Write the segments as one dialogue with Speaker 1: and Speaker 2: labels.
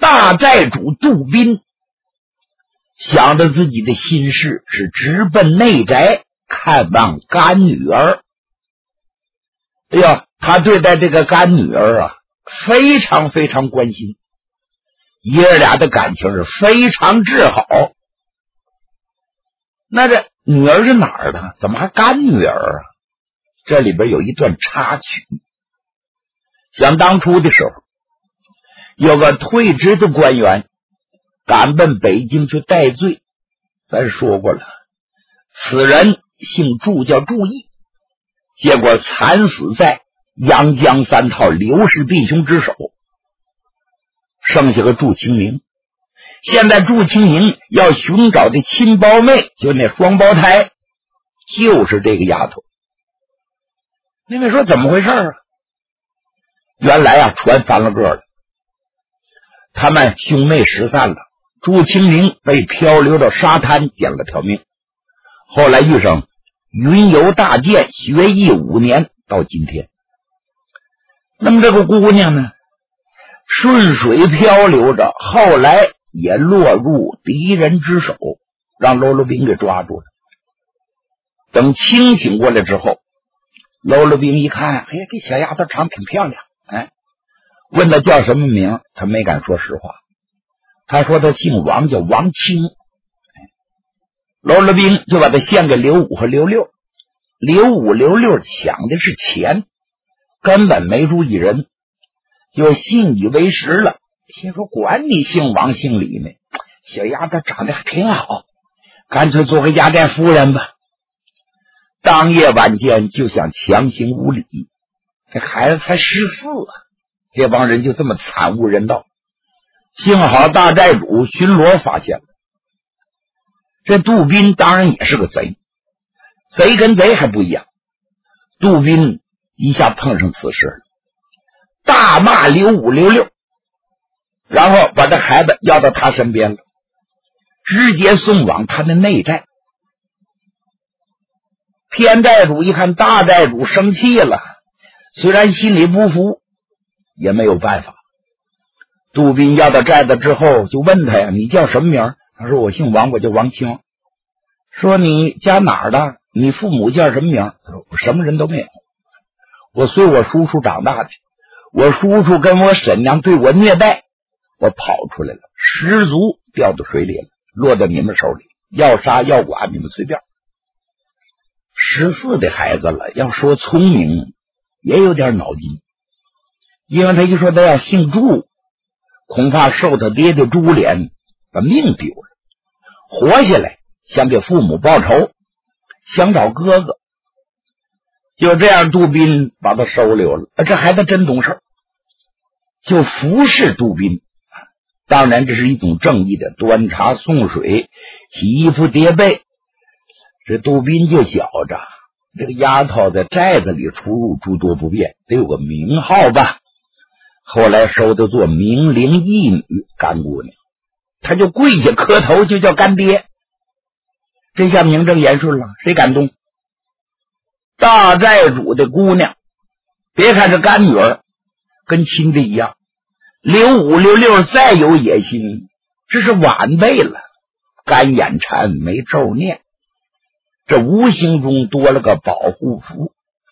Speaker 1: 大寨主杜宾想着自己的心事，是直奔内宅看望干女儿。哎呀，他对待这个干女儿啊，非常非常关心，爷儿俩的感情是非常至好。那这女儿是哪儿的？怎么还干女儿啊？这里边有一段插曲。想当初的时候，有个退职的官员赶奔北京去戴罪，咱说过了，此人姓祝，叫祝义，结果惨死在阳江三套刘氏弟兄之手，剩下个祝清明。现在祝清明要寻找的亲胞妹，就那双胞胎，就是这个丫头。那位说怎么回事啊？原来啊，船翻了个了，他们兄妹失散了，祝清明被漂流到沙滩，捡了条命。后来遇上云游大舰，学艺5年，到今天。那么这个姑娘呢，顺水漂流着，后来也落入敌人之手，让喽啰兵给抓住了。等清醒过来之后，喽啰兵一看，哎呀，这小丫头长得挺漂亮，哎，问她叫什么名，她没敢说实话。她说她姓王，叫王清。喽啰兵就把她献给刘武和刘六。刘武、刘六抢的是钱，根本没注意人，就信以为实了。心说管你姓王姓李呢，小丫头长得挺好，干脆做个压寨夫人吧。当夜晚间就想强行无礼，这孩子才14啊，这帮人就这么惨无人道。幸好大寨主巡逻发现了，这杜宾当然也是个贼，贼跟贼还不一样。杜宾一下碰上此事了，大骂刘武、刘六，然后把这孩子要到他身边了，直接送往他的内寨。偏寨主一看大寨主生气了，虽然心里不服，也没有办法。杜宾要到寨子之后，就问他呀：“你叫什么名？”他说：“我姓王，我叫王清。”说：“你家哪儿的？你父母叫什么名？”他说：“我什么人都没有，我随我叔叔长大的，我叔叔跟我婶娘对我虐待，我跑出来了，失足掉到水里了，落到你们手里，要杀要剐你们随便。”14的孩子了，要说聪明也有点脑筋，因为他一说他要姓祝，恐怕受他爹的株连，把命丢了，活下来想给父母报仇，想找哥哥。就这样，杜宾把他收留了。这孩子真懂事，就服侍杜宾。当然这是一种正义的，端茶送水，洗衣服叠被。这杜宾就觉着这个丫头在寨子里出入诸多不便，得有个名号吧。后来收她做明灵义女干姑娘，他就跪下磕头，就叫干爹。这下名正言顺了，谁敢动？大寨主的姑娘，别看是干女儿，跟亲的一样。刘武、刘六再有野心，这是晚辈了，干眼馋没咒念，这无形中多了个保护符。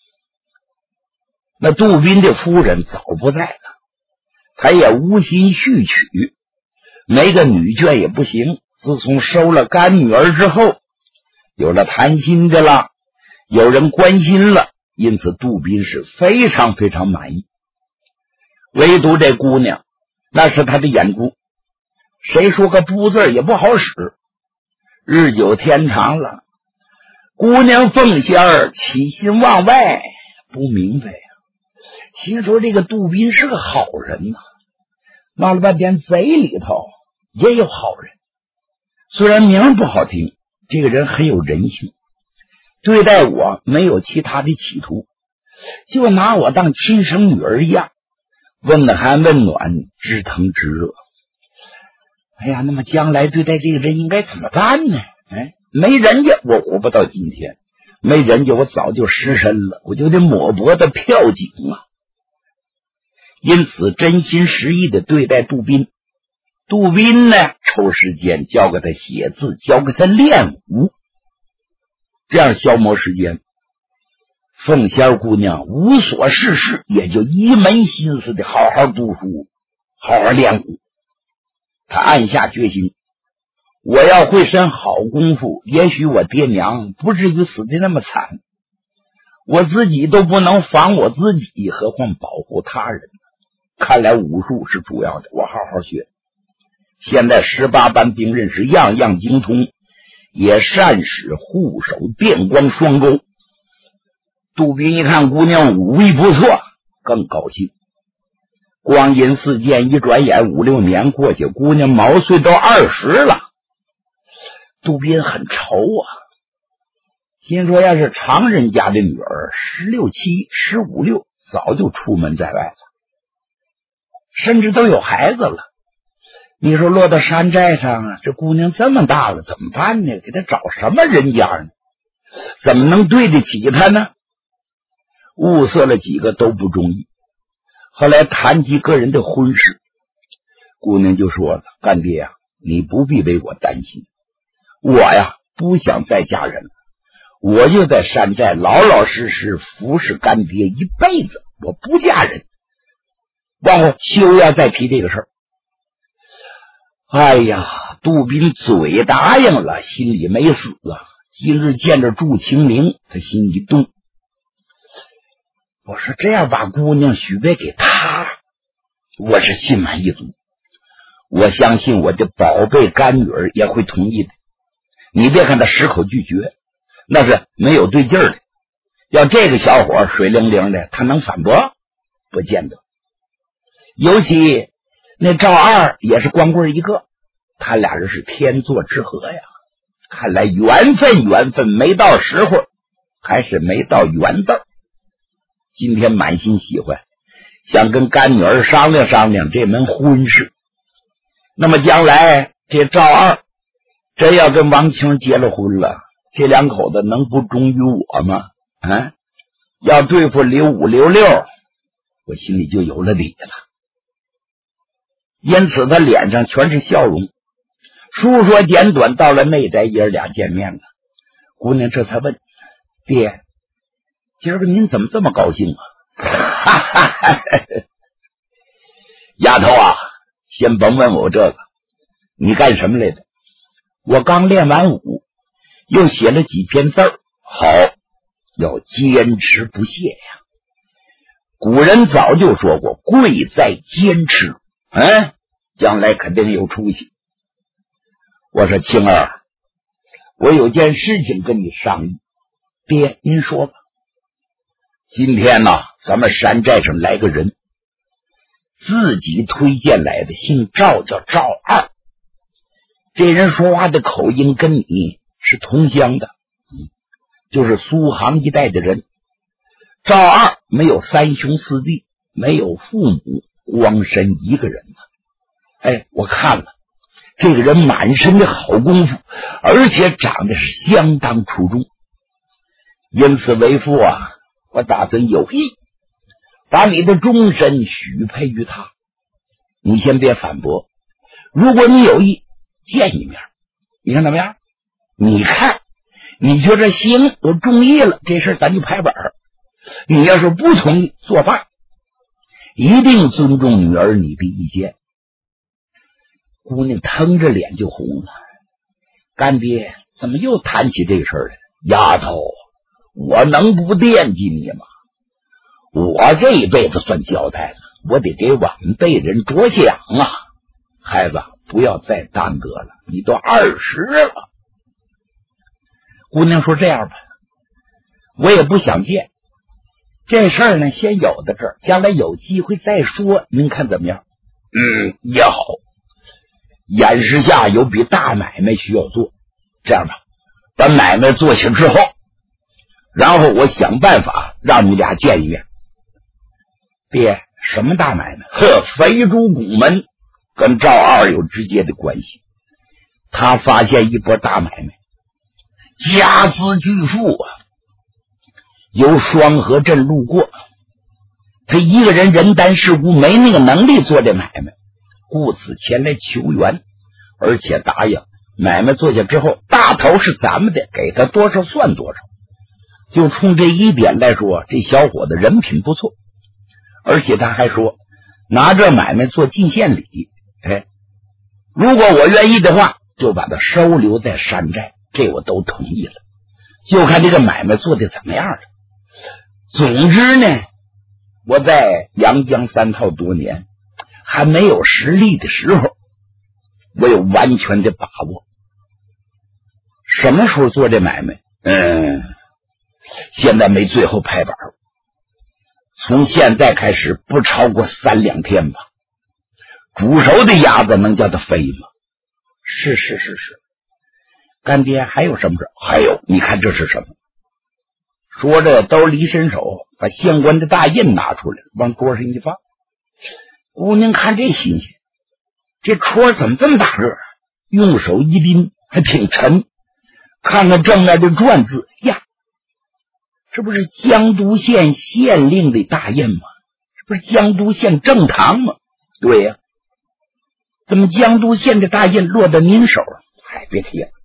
Speaker 1: 那杜宾的夫人早不在了，他也无心续娶，没个女眷也不行。自从收了干女儿之后，有了谈心的了，有人关心了，因此杜宾是非常非常满意。唯独这姑娘，那是他的眼珠，谁说个不字也不好使。日久天长了，姑娘凤仙儿起心往外，不明白呀，心说这个杜宾是个好人呐，闹了半天贼里头也有好人，虽然名不好听，这个人很有人性，对待我没有其他的企图，就拿我当亲生女儿一样，问寒问暖，知疼知热。哎呀，那么将来对待这个人应该怎么办呢？没人家我活不到今天，没人家我早就失身了，我就得抹脖的票警啊。因此真心实意的对待杜宾， 杜宾呢，抽时间教给他写字，教给他练武，这样消磨时间。凤仙姑娘无所事事，也就一门心思的好好读书，好好练武。她暗下决心，我要会身好功夫，也许我爹娘不至于死的那么惨。我自己都不能防我自己，何况保护他人。看来武术是主要的，我好好学。现在18般兵刃是样样精通，也善使护手电光双钩。杜宾一看姑娘武艺不错，更高兴。光阴似箭，一转眼5、6年过去，姑娘毛岁都20了。杜宾很愁啊，心说要是常人家的女儿16、7、15、6早就出门在外了，甚至都有孩子了。你说落到山寨上，这姑娘这么大了怎么办呢？给她找什么人家呢？怎么能对得起她呢？物色了几个都不中意。后来谈及个人的婚事，姑娘就说了，干爹啊，你不必为我担心，我呀不想再嫁人了，我就在山寨老老实实服侍干爹一辈子，我不嫁人，往后休要再提这个事儿。哎呀，杜宾嘴答应了，心里没死啊。今日见着祝清明，他心一动，我说这样把姑娘许配给他，我是心满意足。我相信我的宝贝干女儿也会同意的。你别看他矢口拒绝，那是没有对劲儿的。要这个小伙水灵灵的，他能反驳？不见得。尤其那赵二也是光棍一个，他俩人是天作之合呀。看来缘分没到时候，还是没到缘字。今天满心喜欢，想跟干女儿商量商量这门婚事。那么将来这赵二真要跟王清结了婚了，这两口子能不忠于我吗？要对付刘五刘六，我心里就有了底了。因此他脸上全是笑容。述说简短，到了内宅，爷儿俩见面了。姑娘这才问，爹，今儿个您怎么这么高兴啊？丫头啊，先甭问我这个，你干什么来的？我刚练完武，又写了几篇字儿。好，要坚持不懈呀。古人早就说过，贵在坚持，将来肯定有出息。我说青儿，我有件事情跟你商议。爹，您说吧。今天呢，咱们山寨上来个人，自己推荐来的，姓赵，叫赵二。这人说话的口音跟你是同乡的，就是苏杭一带的人。赵二没有3兄4弟，没有父母，光身一个人呢。我看了这个人满身的好功夫，而且长得是相当出众。因此为父啊，我打算有意把你的终身许配于他。你先别反驳，如果你有意见一面，你看怎么样？你看你觉得行，我中意了，这事咱就拍板。你要是不同意，作罢，一定尊重女儿你的意见。姑娘腾着脸就红了，干爹怎么又谈起这个事儿来？丫头，我能不惦记你吗？我这一辈子算交代了，我得给晚辈人着想啊。孩子，不要再耽搁了，你都20了。姑娘说这样吧，我也不想见，这事儿呢先有到这儿，将来有机会再说，您看怎么样？也好。眼时下有笔大买卖需要做，这样吧，把买卖做起之后，然后我想办法让你俩见一面。爹，什么大买卖？肥猪拱门跟赵二有直接的关系。他发现一波大买卖，家资巨富啊，由双河镇路过，他一个人人单势孤，没那个能力做这买卖。 故此前来求援，而且答应买卖做下之后，大头是咱们的，给他多少算多少。就冲这一点来说，这小伙子人品不错，而且他还说拿这买卖做进献礼，如果我愿意的话，就把他收留在山寨，这我都同意了，就看这个买卖做的怎么样了。总之呢，我在阳江三套多年，还没有实力的时候，我有完全的把握。什么时候做这买卖？现在没最后拍板，从现在开始不超过3两天吧。煮熟的鸭子能叫它飞吗？是。干爹还有什么事？还有，你看这是什么？说着兜里一伸手，把县官的大印拿出来，往桌上一放。姑娘看这新鲜，这戳怎么这么大个？用手一拎，还挺沉。看看正面的篆字呀，这不是江都县县令的大印吗？这不是江都县正堂吗？对呀，怎么江都县的大印落到您手？别提了。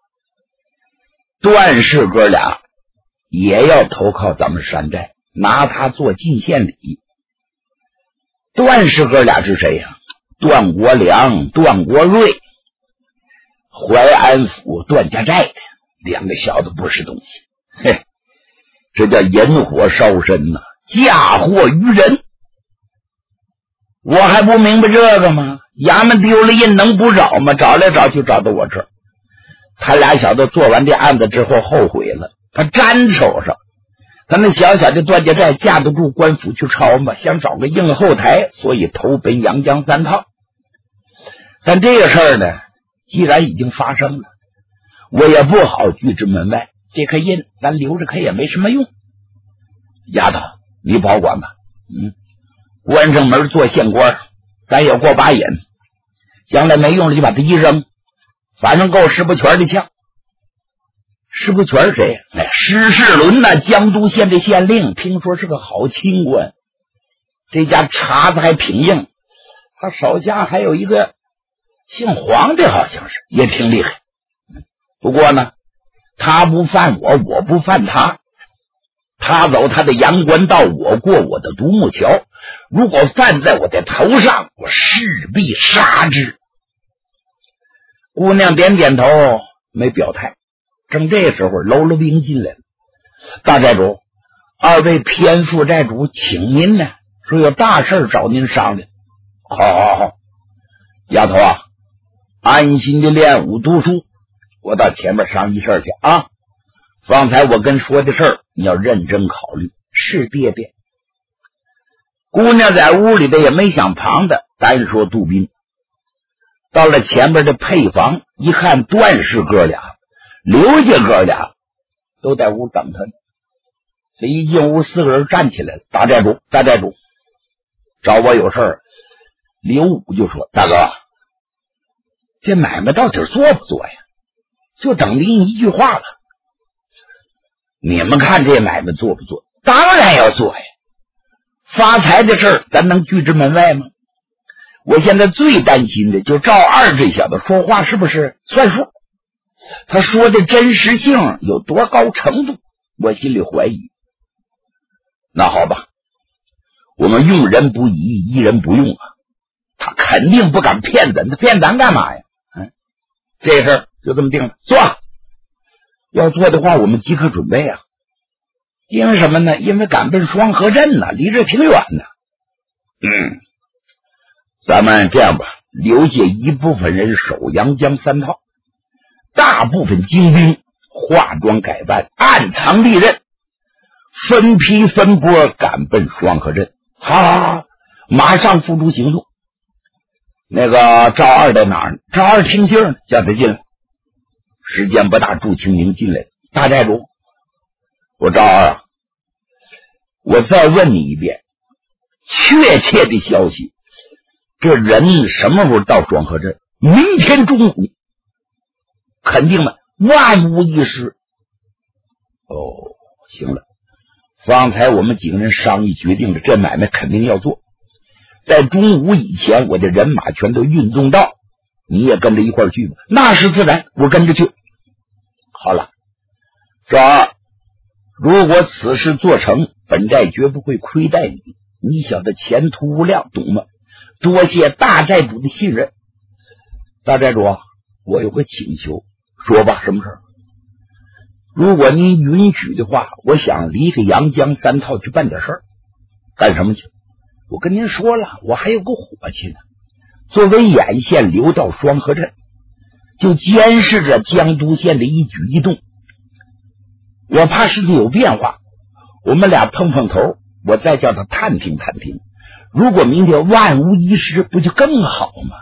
Speaker 1: 段氏哥俩也要投靠咱们山寨，拿他做进献礼。段氏哥俩是谁呀？段国良、段国瑞，淮安府段家寨的两个小子不是东西，这叫引火烧身呐，嫁祸于人。我还不明白这个吗？衙门丢了印能不找吗？找来找去找到我这儿。他俩小子做完这案子之后后悔了，他沾手上，咱那小小的段家寨架得住官府去抄吗？想找个硬后台，所以投奔阳江三套。但这个事儿呢，既然已经发生了，我也不好拒之门外，这颗印咱留着可也没什么用。丫头，你保管吧。关上门做县官，咱也过把瘾，将来没用了就把它一扔，反正够石不全的呛。石不全谁？施世伦呐，江都县的县令，听说是个好清官，这家茬子还挺硬。他手下还有一个姓黄的，好像是也挺厉害。不过呢，他不犯我，我不犯他。他走他的阳关道，我过我的独木桥。如果犯在我的头上，我势必杀之。姑娘点点头，没表态。正这时候，喽啰兵进来了。大寨主，二位偏副寨主请您呢，说有大事找您商量。好，丫头啊，安心的练武读书，我到前面商议事去啊。方才我跟说的事儿，你要认真考虑。是爹爹。姑娘在屋里的也没想旁的，单说杜宾。到了前边的配房，一看段氏哥俩、刘家哥俩都在屋等他呢。这一进屋，4个人站起来了。大寨主，找我有事儿。刘武就说：大哥，这买卖到底做不做呀？就等您一句话了。你们看这买卖做不做？当然要做呀！发财的事儿，咱能拒之门外吗？我现在最担心的就赵二这小子说话是不是算数？他说的真实性有多高程度？我心里怀疑。那好吧，我们用人不疑，疑人不用啊。他肯定不敢骗咱，他骗咱干嘛呀？这事儿就这么定了，做。要做的话，我们即刻准备啊。因为什么呢？因为赶奔双河镇呢，离这挺远的。咱们这样吧，留下一部分人守阳江三套，大部分精兵化妆改扮，暗藏利刃，分批分拨赶奔双河镇。好，马上付诸行动。那个赵二在哪儿呢？赵二听信呢，叫他进来。时间不大，祝清明进来了。大寨主，我赵二啊，我再问你一遍，确切的消息，这人什么时候到双河镇？明天中午。肯定了，万无一失。行了，方才我们几个人商议决定了，这买卖肯定要做。 在中午以前，我的人马全都运动到，你也跟着一块儿去吧。那是自然，我跟着去。好了，这如果此事做成，本寨绝不会亏待你。你晓得前途无量，懂吗？多谢大寨主的信任。大寨主，我有个请求，说吧，什么事儿？如果您允许的话，我想离开阳江三套去办点事儿。干什么去？我跟您说了，我还有个伙计呢，作为眼线流到双河镇，就监视着江都县的一举一动。我怕事情有变化，我们俩碰碰头，我再叫他探听探听。如果明天万无一失，不就更好吗？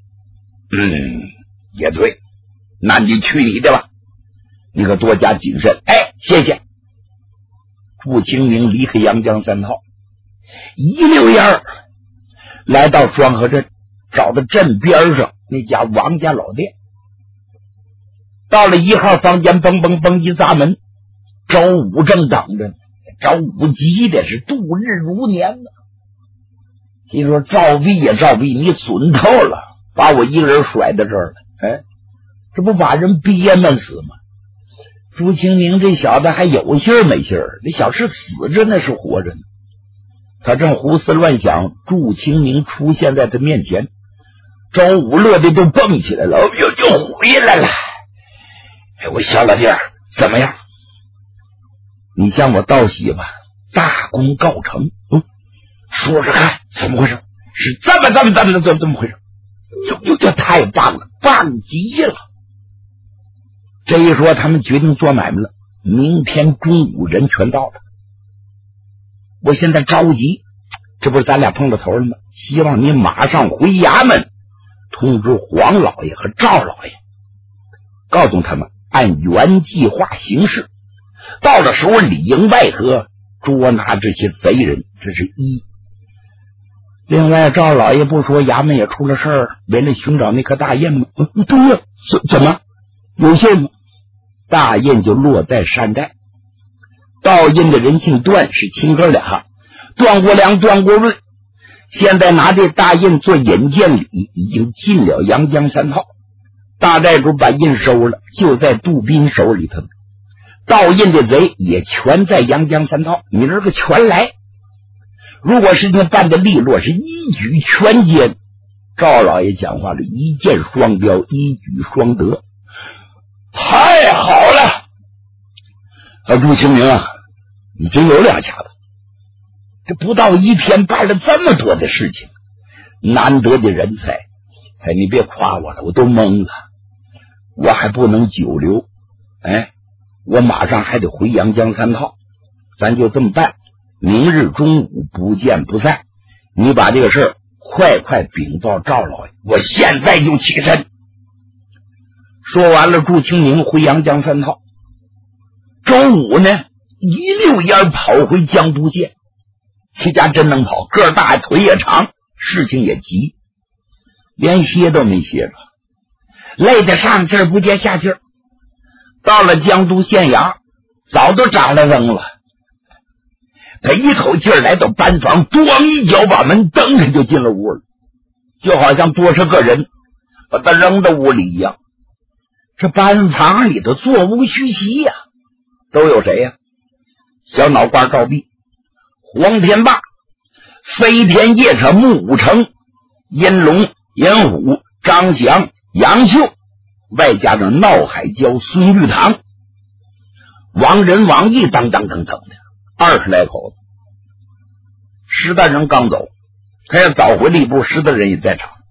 Speaker 1: 也对，那你去你的吧，你可多加谨慎。哎，谢谢。祝清明离开阳江三套，一溜烟儿来到双河镇，找到镇边上那家王家老店。到了1号房间，嘣嘣嘣一砸门，周武正等着呢。周武急的是度日如年呢。你说赵壁呀，赵壁，你损透了，把我一个人甩到这儿了，哎，这不把人憋闷死吗？朱清明这小子还有信儿没信儿？这小是死着那是活着呢。他正胡思乱想，祝清明出现在他面前，周武乐的都蹦起来了，又回来了。哎，我小老弟儿怎么样？你向我道喜吧，大功告成。说说看怎么回事？是这么回事？这太棒了，棒极了！这一说，他们决定做买卖了。明天中午人全到了，我现在着急，这不是咱俩碰到头了吗？希望你马上回衙门通知黄老爷和赵老爷，告诉他们按原计划行事，到了时候里应外合，捉拿这些贼人，这是一。另外，赵老爷不说衙门也出了事儿，为了寻找那颗大印吗？对呀，怎么有信吗？大印就落在山寨，盗印的人姓段，是亲哥俩，段国良、段国瑞。现在拿这大印做引荐礼，已经进了阳江三套。大寨主把印收了，就在杜宾手里头。盗印的贼也全在阳江三套，你这个全来。如果事情办得利落，是一举全歼。赵老爷讲话了，一箭双雕，一举双得，太好了！朱清明啊，你真有两下子，这不到一天办了这么多的事情，难得的人才。哎，你别夸我了，我都懵了，我还不能久留。哎，我马上还得回阳江三套，咱就这么办。明日中午不见不散，你把这个事儿快禀报赵老爷，我现在就起身。说完了，祝清明回阳江三套。周武呢，一溜烟跑回江都县。这家真能跑，个儿大腿也长，事情也急，连歇都没歇着，累得上气儿不接下气儿。到了江都县衙，早都长了扔了。他一口气儿来到班房，咣一脚把门蹬开就进了屋了，就好像多少个人把他扔到屋里一样。这班房里头座无虚席呀，都有谁呀？小脑瓜赵壁、黄天霸、飞天夜叉穆武成、殷龙、殷虎、张翔、杨秀，外加上闹海蛟、孙玉堂、王仁、王毅等的20来口子。石大人刚走，他要早回了一步，石大人也在场。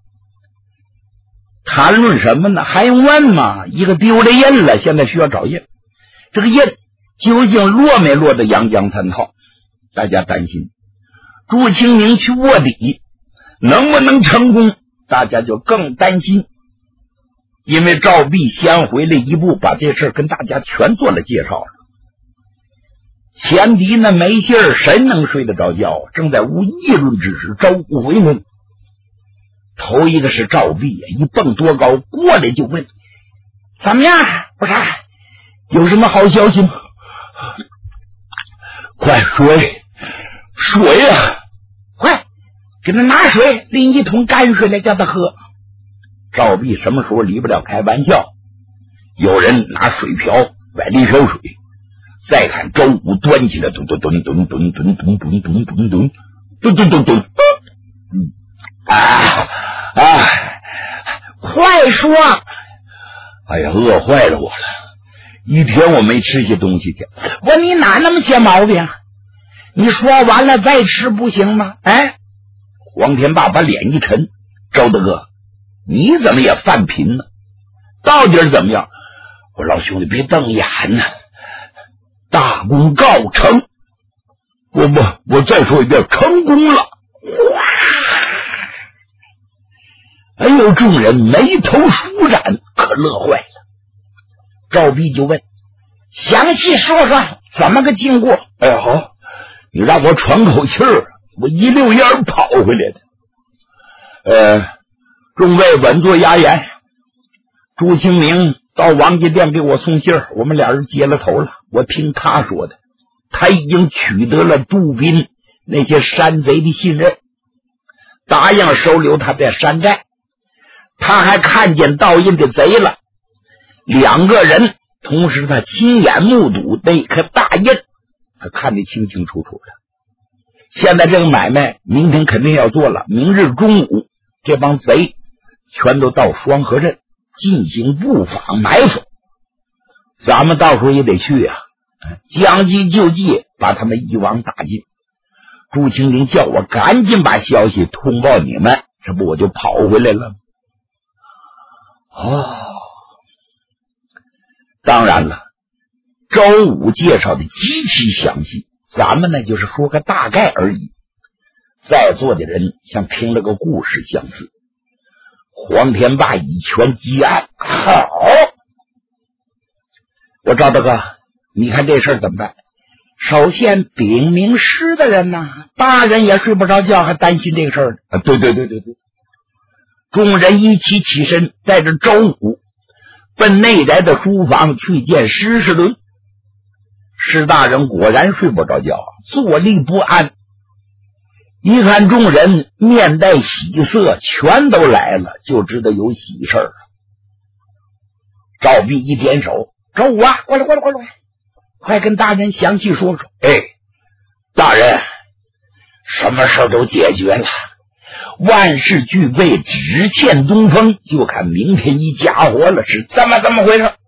Speaker 1: 谈论什么呢？还用问吗？一个丢了印了，现在需要找印。这个印究竟落没落到阳江三套？大家担心。祝清明去卧底，能不能成功？大家就更担心。因为赵壁先回了一步，把这事跟大家全做了介绍了。前敌呢没信儿，谁能睡得着觉？正在无议论之时，周武回门。头一个是赵壁，一蹦多高过来就问：怎么样？不是有什么好消息吗？快水呀！快， 给他拿水，拎一桶干水来叫他喝。赵壁什么时候离不了开玩笑？有人拿水瓢崴了一瓢水，再看周武端起来，咚咚咚咚咚咚咚咚咚咚咚咚咚咚咚咚，快说！哎呀，饿坏了我了，一天我没吃些东西去。你哪那么些毛病？你说完了再吃不行吗？哎，黄天霸把脸一沉，周大哥，你怎么也犯贫呢？到底是怎么样？我老兄弟别瞪眼呢，大功告成。我再说一遍，成功了。哎呦，众人眉头舒展，可乐坏了。赵壁就问：详细说说怎么个经过？哎呀，好，你让我喘口气儿，我一溜烟跑回来的。众位稳坐押言。朱清明到王家店给我送信儿，我们俩人接了头了。我听他说的，他已经取得了杜宾那些山贼的信任，答应收留他在山寨。他还看见盗印的贼了，2个人，同时他亲眼目睹那颗大印，他看得清清楚楚的。现在这个买卖明天肯定要做了，明日中午这帮贼全都到双河镇进行布防埋伏，咱们到时候也得去啊，将计就计，把他们一网打尽。朱清明叫我赶紧把消息通报你们，这不我就跑回来了。当然了，周武介绍的极其详细，咱们呢就是说个大概而已。在座的人像听了个故事相似。黄天霸以拳击案，好，我赵大哥，你看这事儿怎么办？首先禀明师的人呐，大人也睡不着觉，还担心这个事儿呢。对。众人一起起身，带着周武奔内宅的书房去见施世伦。施大人果然睡不着觉，坐立不安。一看众人面带喜色，全都来了，就知道有喜事儿了。赵壁一点手：周武啊，过来，快跟大人详细说说。大人，什么事都解决了，万事俱备，只欠东风，就看明天一家伙了，是这么回事。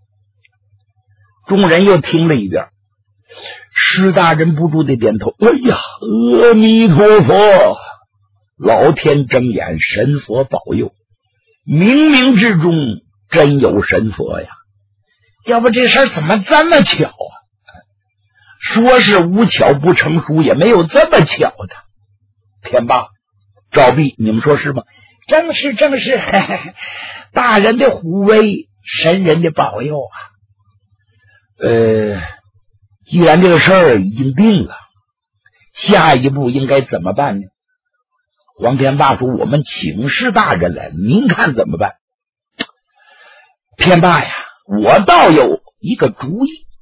Speaker 1: 众人又听了一遍，施大人不住的点头：哎呀，阿弥陀佛，老天睁眼，神佛保佑，冥冥之中真有神佛呀！要不这事儿怎么这么巧啊？说是无巧不成书，也没有这么巧的。天霸、赵壁，你们说是吗？正是，大人的护卫，神人的保佑啊！既然这个事儿已经定了，下一步应该怎么办呢？黄天霸说：我们请示大人来，您看怎么办？天霸呀，我倒有一个主意。